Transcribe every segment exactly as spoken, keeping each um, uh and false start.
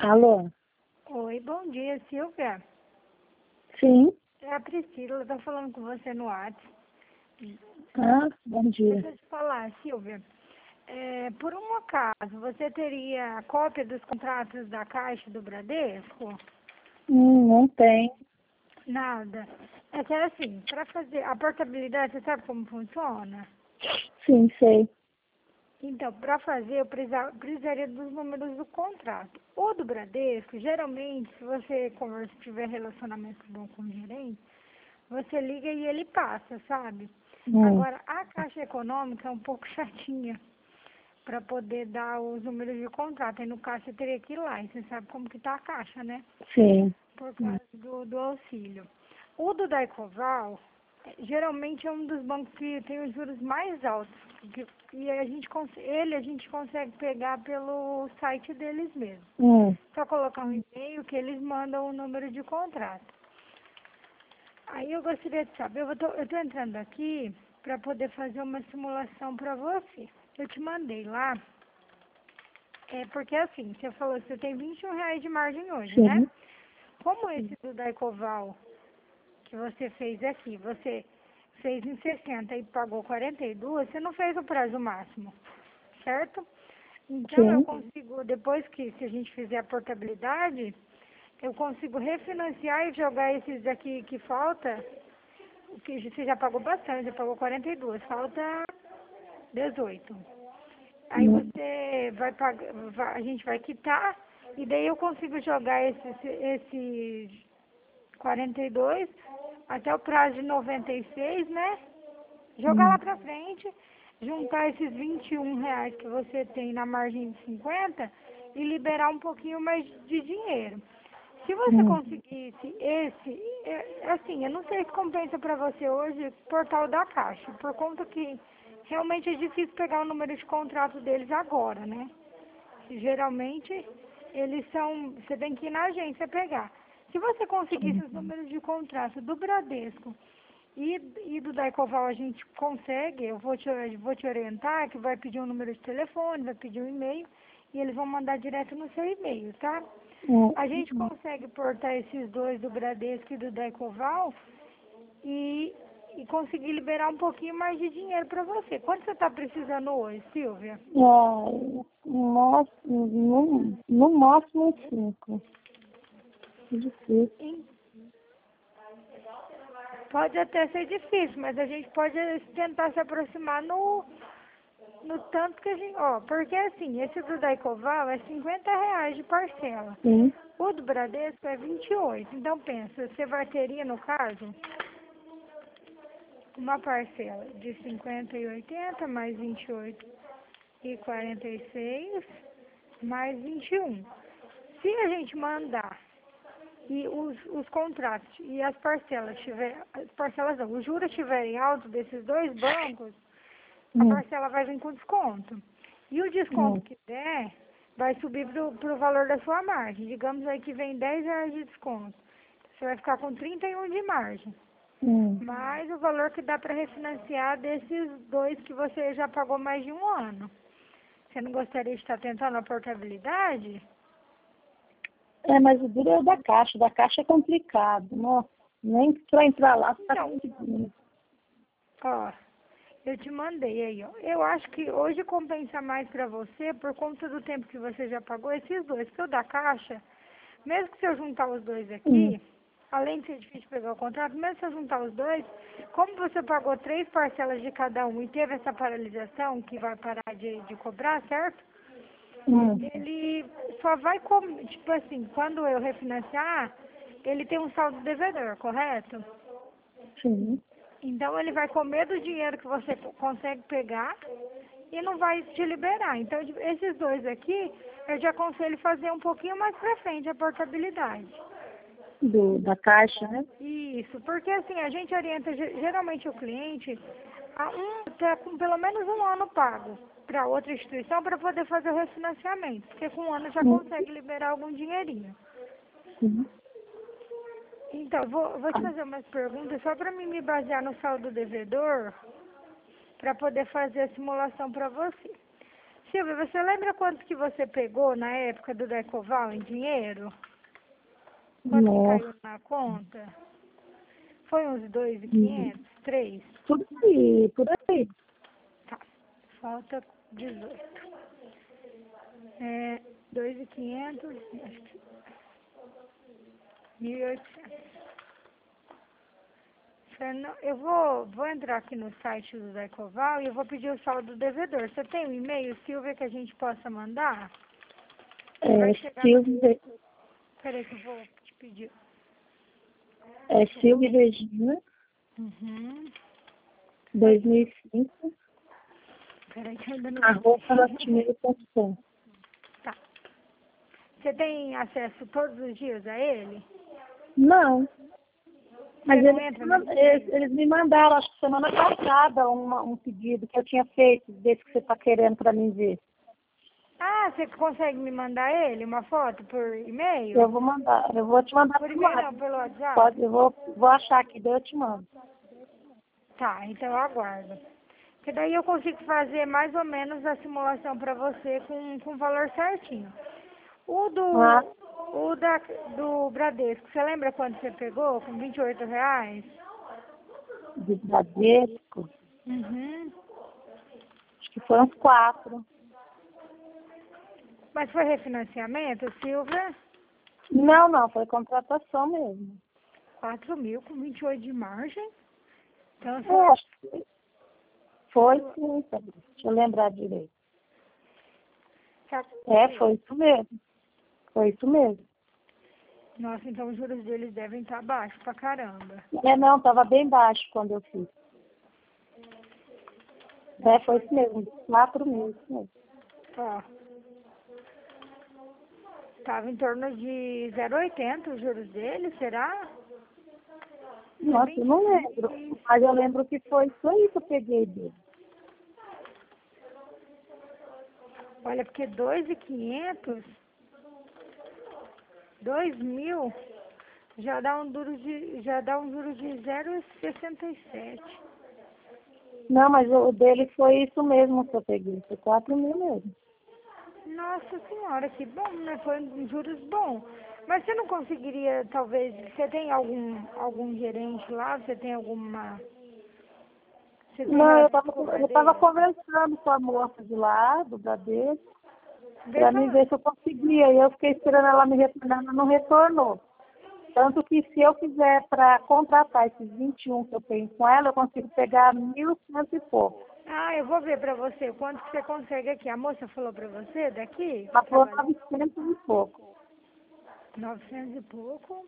Alô? Oi, bom dia, Silvia. Sim. É a Priscila, estou falando com você no WhatsApp. Ah, bom dia. Deixa eu te falar, Silvia. É, por um acaso, você teria a cópia dos contratos da Caixa do Bradesco? Hum, não tem. Nada. É que é assim, para fazer a portabilidade, você sabe como funciona? Sim, sei. Então, para fazer, eu precisa- precisaria dos números do contrato. O do Bradesco, geralmente, se você conversa, tiver relacionamento bom com o gerente, você liga e ele passa, sabe? Hum, Agora, a Caixa Econômica é um pouco chatinha para poder dar os números de contrato. Aí, no caso, você teria que ir lá. E você sabe como que tá a Caixa, né? sim. Por causa do, do auxílio. O do Daicoval, eh, geralmente é um dos bancos que tem os juros mais altos. que- E a gente, cons- ele a gente consegue pegar pelo site deles mesmo. Hum, Só colocar um e-mail que eles mandam o número de contrato. Aí eu gostaria de saber, eu estou entrando aqui para poder fazer uma simulação para você. Eu te mandei lá, é porque assim, você falou que você tem vinte e um reais de margem hoje, né? sim. Como esse do Daicoval que você fez aqui, você fez em sessenta e pagou quarenta e dois, você não fez o prazo máximo, certo? Então eu Sim. consigo, depois que se a gente fizer a portabilidade, eu consigo refinanciar e jogar esses aqui que falta, que você já pagou bastante, já pagou quarenta e dois, falta dezoito. Aí Hum, você vai pagar, vai- a gente vai quitar, e daí eu consigo jogar esses, esses quarenta e dois até o prazo de noventa e seis, né? Jogar hum, lá pra frente, juntar esses vinte e um reais que você tem na margem de cinquenta e liberar um pouquinho mais de dinheiro. Se você hum. conseguisse esse, é, assim, eu não sei se compensa para você hoje o portal da Caixa, por conta que realmente é difícil pegar o número de contrato deles agora, né? Geralmente, eles são, você tem que ir na agência pegar. Se você conseguisse os números de contrato do Bradesco e, e do Daicoval a gente consegue, eu vou te, vou te orientar, que vai pedir um número de telefone, vai pedir um e-mail, e eles vão mandar direto no seu e-mail, tá? Hum. A gente consegue portar esses dois do Bradesco e do Daicoval e, e conseguir liberar um pouquinho mais de dinheiro para você. Quanto você está precisando hoje, Silvia? Ah, no, no, no máximo cinco. Que difícil. Em- Pode até ser difícil, mas a gente pode tentar se aproximar no, no tanto que a gente... Ó, porque assim, esse do Daicoval é cinquenta reais de parcela. Sim. O do Bradesco é vinte e oito. Então pensa, você vai teria, no caso, uma parcela de cinquenta e oitenta mais vinte e oito e quarenta e seis mais vinte e um. Se a gente mandar e os, os contratos e as parcelas tiver, as parcelas não, os juros estiverem altos desses dois bancos, a Hum, parcela vai vir com desconto. E o desconto hum, que der vai subir para o valor da sua margem. Digamos aí que vem dez reais de desconto. Você vai ficar com trinta e um de margem. hum. Mais o valor que dá para refinanciar desses dois que você já pagou mais de um ano. Você não gostaria de estar tentando a portabilidade? É, mas o duro é o da caixa. O da caixa é complicado. Nossa, nem pra entrar lá você tá Então, conseguindo. ó, eu te mandei aí, ó. Eu acho que hoje compensa mais para você, por conta do tempo que você já pagou, esses dois. Porque o da Caixa, mesmo que se eu juntar os dois Hum, aqui, além de ser difícil pegar o contrato, mesmo se eu juntar os dois, como você pagou três parcelas de cada um e teve essa paralisação que vai parar de, de cobrar, certo? hum. Ele só vai, com, tipo assim, quando eu refinanciar, ele tem um saldo devedor, correto? Sim. Então ele vai comer do dinheiro que você co- consegue pegar e não vai te liberar. Então de- esses dois aqui, eu te aconselho fazer um pouquinho mais pra frente a portabilidade. Do, da caixa, né? Isso, porque assim, a gente orienta ge- geralmente o cliente a um, tá com pelo menos um ano pago para outra instituição para poder fazer o refinanciamento, porque com um ano já Hum, consegue liberar algum dinheirinho. sim. Então, vou, vou te fazer umas perguntas só para mim me basear no saldo devedor, para poder fazer a simulação para você. Silvia, você lembra quanto que você pegou na época do Decoval em dinheiro? Quanto que Nossa, caiu na conta? Foi uns dois mil e quinhentos, três? por aí, por aí. Tá, falta dezoito. É, dois mil e quinhentos, acho que mil e oitocentos. Fernando, eu vou, vou entrar aqui no site do Decoval e eu vou pedir o saldo do devedor. Você tem um e-mail, Silvia, que a gente possa mandar? Ele vai É chegar no... Silvia, Peraí que eu vou te pedir. é Silvia Regina, Uhum. dois mil e cinco, Peraí que eu ainda não... arroba hotmail ponto com. Tá. Você tem acesso todos os dias a ele? Não, mas Você não eles, entra no eles, e-mail? eles me mandaram, acho que semana passada, uma, um pedido que eu tinha feito, desse que você está querendo para mim ver. Ah, você consegue me mandar ele, uma foto por e-mail? Eu vou mandar, eu vou te mandar Por por e-mail lá. não, pelo WhatsApp? Pode, eu vou, vou achar aqui, daí eu te mando. Tá, então eu aguardo. Porque daí eu consigo fazer mais ou menos a simulação para você com, com o valor certinho. O Ah, do, o da, do Bradesco, você lembra quanto você pegou? Com vinte e oito reais? de Bradesco, Uhum. acho que foram uns quatro. Mas foi refinanciamento, Silvia? Não, não, foi contratação mesmo. quatro mil com vinte e oito de margem. Então, Eu só, acho que foi sim, sabe? Deixa eu lembrar direito. tá- É, foi isso mesmo. Foi isso mesmo. nossa, então os juros deles devem estar baixos pra caramba. É, não, estava bem baixo quando eu fiz. É, foi isso mesmo, quatro mil, isso mesmo. Ó, tava em torno de zero vírgula oitenta os juros deles, será? É Nossa, bem eu não lembro, difícil. mas eu lembro que foi isso aí que eu peguei dele. Olha, porque dois mil e quinhentos, dois mil, já dá um duro de, já dá um juro de zero vírgula sessenta e sete. Não, mas o dele foi isso mesmo que eu peguei, foi quatro mil mesmo. Nossa senhora, que bom, né? Foi um juros bom. Mas você não conseguiria, talvez, você tem algum, algum gerente lá? Você tem alguma... Você tem Não, eu relação estava com o eu tava Bradesco? conversando com a moça de lá, do Bradesco, Vê para se mim ela... ver se eu conseguia. E eu fiquei esperando ela me retornar, ela não retornou. Tanto que se eu quiser para contratar esses vinte e um que eu tenho com ela, eu consigo pegar mil cento e pouco. Ah, eu vou ver pra você quanto que você consegue aqui. A moça falou pra você daqui? Ela falou Trabalha novecentos e pouco. novecentos e pouco.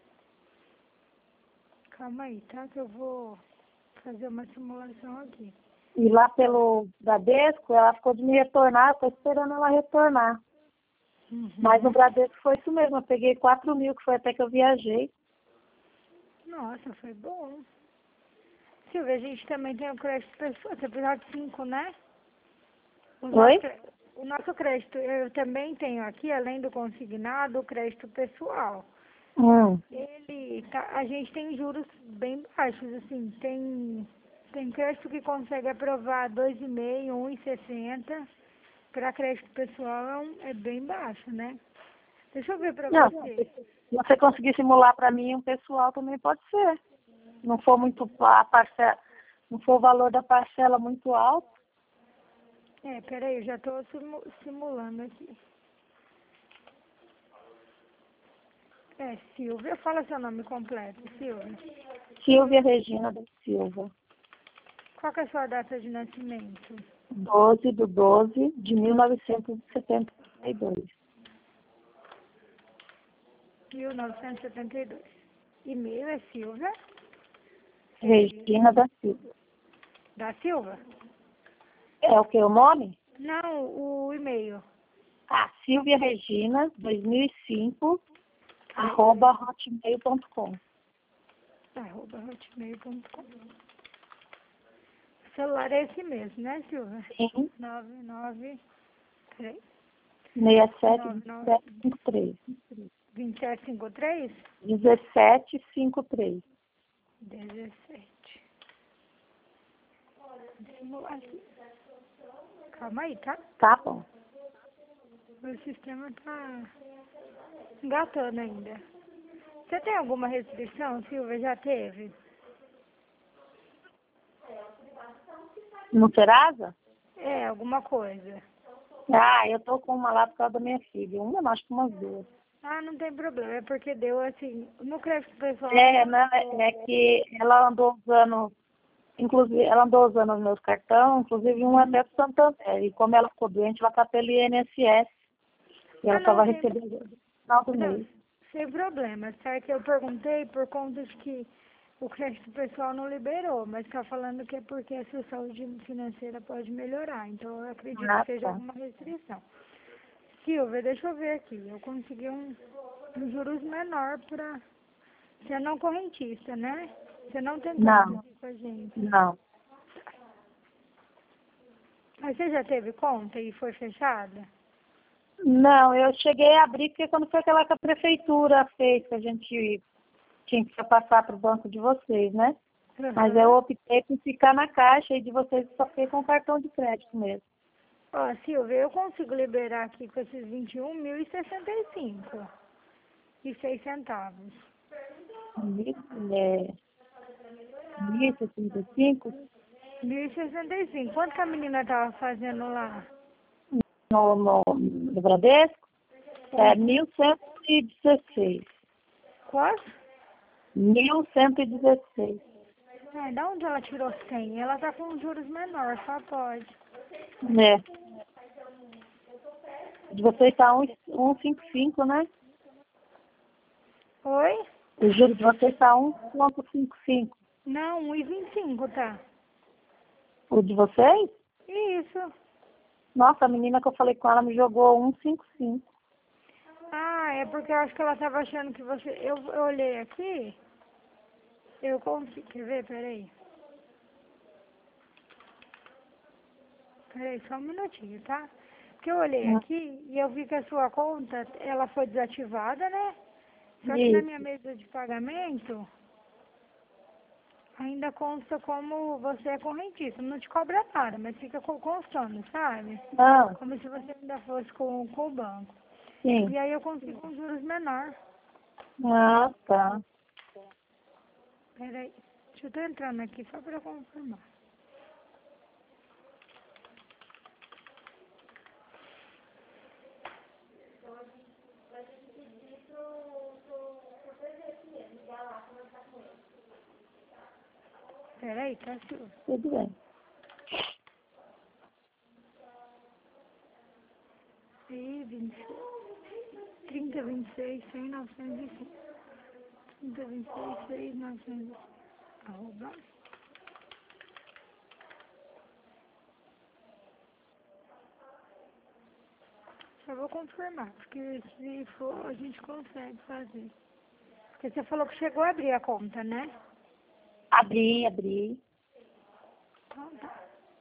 Calma aí, tá? Que eu vou fazer uma simulação aqui. E lá pelo Bradesco, ela ficou de me retornar, eu estou esperando ela retornar. Uhum. Mas no Bradesco foi isso mesmo, eu peguei quatro mil, que foi até que eu viajei. Nossa, foi bom. Silvia, a gente também tem o crédito pessoal. Você precisa de cinco, né? O nosso, Oi? cre- o nosso crédito, eu também tenho aqui, além do consignado, o crédito pessoal. Hum. Ele, tá, a gente tem juros bem baixos, assim, tem, tem crédito que consegue aprovar dois vírgula cinco, um vírgula sessenta. Para crédito pessoal é, um, é bem baixo, né? Deixa eu ver para Não, você. se você conseguir simular para mim, um pessoal também pode ser. Não for muito a parcela, não for o valor da parcela muito alto. É, peraí, eu já estou simulando aqui. É, Silvia, fala seu nome completo, Silvia. Silvia Regina da Silva. Qual que é a sua data de nascimento? doze de doze de mil novecentos e setenta e dois. mil novecentos e setenta e dois. E-mail é Silvia? Regina da Silva. Da Silva? É o que? O nome? Não, o e-mail. Ah, Silvia Regina, dois mil e cinco, arroba hotmail ponto com. Arroba hotmail ponto com. O celular é esse mesmo, né, Silvia? Sim, nove nove três seis sete nove nove sete cinco três. vinte e sete cinquenta e três dezessete cinquenta e três. dezessete. Vou simular aqui. Calma aí, tá? Tá bom. O sistema tá engatando ainda. Você tem alguma restrição, Silvia? Já teve? No Serasa? É, alguma coisa. Ah, eu tô com uma lá por causa da minha filha. Uma, não, acho que umas duas. Ah, não tem problema. É porque deu assim, no crédito pessoal... É, não, é, é que ela andou usando, inclusive, ela andou usando os meus cartões, inclusive um até pro Santander. E como ela ficou doente, ela tá pelo I N S S. E ela Ah, só não, vai sem, receber no final do não, mês. sem problema, certo? Eu perguntei por conta de que o crédito pessoal não liberou, mas está falando que é porque a sua saúde financeira pode melhorar. Então, eu acredito que Ah, seja tá. alguma restrição. Silvia, deixa eu ver aqui. Eu consegui um, um juros menor para... Você é não correntista, né? Você não tem conta Não, aqui com a gente. não. Mas você já teve conta e foi fechada? Não, eu cheguei a abrir porque quando foi aquela que a prefeitura fez, que a gente tinha que passar para o banco de vocês, né? Mas eu Aham. optei por ficar na caixa e de vocês só fiquei com cartão de crédito mesmo. Ó, Silvia, eu consigo liberar aqui com esses vinte e um mil e sessenta e cinco e seis centavos. Mil, é, mil e sessenta e cinco Mil e sessenta e cinco. Quanto que a menina tava fazendo lá? no, no, no Bradesco, é mil cento e dezesseis. Quanto? Mil cento e dezesseis. É, da onde ela tirou cem? Ela tá com juros menores, só pode. É. De vocês está um vírgula cinquenta e cinco, né? Oi? O juro de vocês está um vírgula cinquenta e cinco. Não, um e vinte e cinco, tá? O de vocês? Isso. Nossa, a menina que eu falei com ela me jogou um vírgula cinquenta e cinco. Ah, é porque eu acho que ela tava achando que você... Eu, eu olhei aqui, eu consigo... Quer ver? Peraí. Peraí, só um minutinho, tá? Porque eu olhei Hum, aqui e eu vi que a sua conta, ela foi desativada, né? Só que na minha Isso. mesa de pagamento, ainda consta como você é correntista. Não te cobra nada, mas fica co- constando, sabe? Ah, Como se você ainda fosse com, com o banco. sim. E aí eu consigo um juros menor. Ah, tá. Peraí, deixa eu tô entrando aqui só pra confirmar. Peraí, tá, Silvia? Tudo bem. E vinte e seis, trinta, vinte e seis, cem, novecentos e cinco. trinta, vinte e seis, seis, novecentos e cinco. Arroba. Só vou confirmar, porque se for, a gente consegue fazer. Porque você falou que chegou a abrir a conta, né? Abri, abri. Então tá.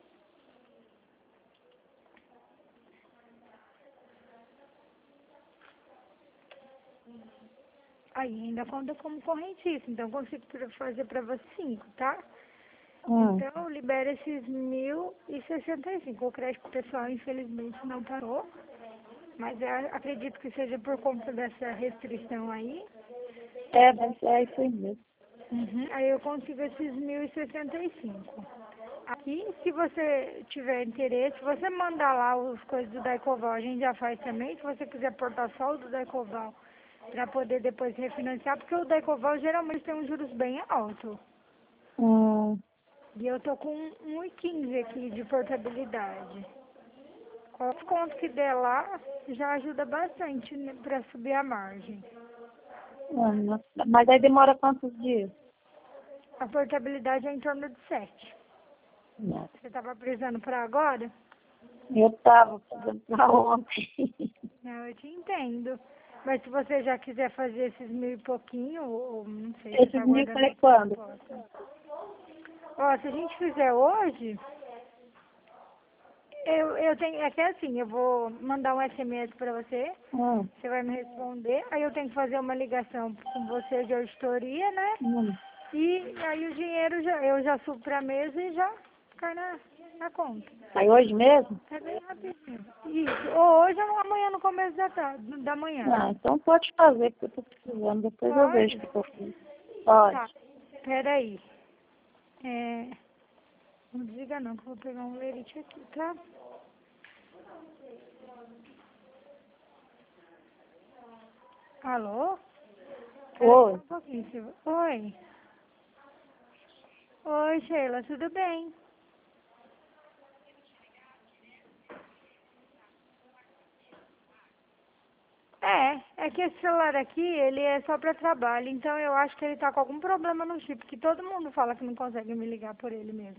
Aí ainda conta como correntista, então eu consigo pra- fazer pra você cinco, tá? Hum. Então libera esses mil e sessenta e cinco. O crédito pessoal infelizmente não parou, mas eu acredito que seja por conta dessa restrição aí. É, deve ser é isso aí mesmo. Uhum. Aí eu consigo esses mil e sessenta e cinco. Aqui, se você tiver interesse, você mandar lá os coisas do Daicoval, a gente já faz também. Se você quiser portar só o do Daicoval para poder depois refinanciar, porque o Daicoval geralmente tem uns juros bem altos. Hum. E eu tô com um e quinze aqui de portabilidade. Qual desconto que der lá já ajuda bastante né, para subir a margem. Ah, nossa. Mas aí demora quantos dias? A portabilidade é em torno de sete. Não. Você estava precisando para agora? Eu tava fazendo pra ontem. Não, eu te entendo. Mas se você já quiser fazer esses mil e pouquinho, ou não sei, você Esses está mil guardando foi outra quando? proposta. Ó, se a gente fizer hoje, eu, eu tenho, é que é assim, eu vou mandar um S M S para você, Hum. você vai me responder, aí eu tenho que fazer uma ligação com você de auditoria, né? Hum. E aí o dinheiro já, eu já subo para a mesa e já cai na, a conta. Aí hoje mesmo? É bem rapidinho. Isso. Ou hoje ou amanhã no começo da tarde, da manhã. Ah, então pode fazer, porque eu tô precisando. Depois eu Pode? vejo o que eu fiz. Pode. Tá. Peraí. É... Não desliga não, que eu vou pegar um lerite aqui, tá? Alô? Pera Oi. só um pouquinho, Silvia. Oi. Oi, Sheila, tudo bem? É, é que esse celular aqui, ele é só para trabalho, então eu acho que ele tá com algum problema no chip, que todo mundo fala que não consegue me ligar por ele mesmo.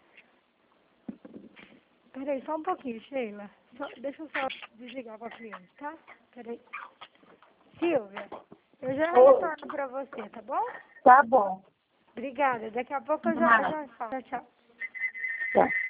Peraí, só um pouquinho, Sheila. Só, deixa eu só desligar com a cliente, tá? Peraí. Silvia, eu já Oi. retorno pra você, tá bom? Tá bom. Obrigada, daqui a pouco eu já, Nada. já falo. Tchau, tchau. Tá.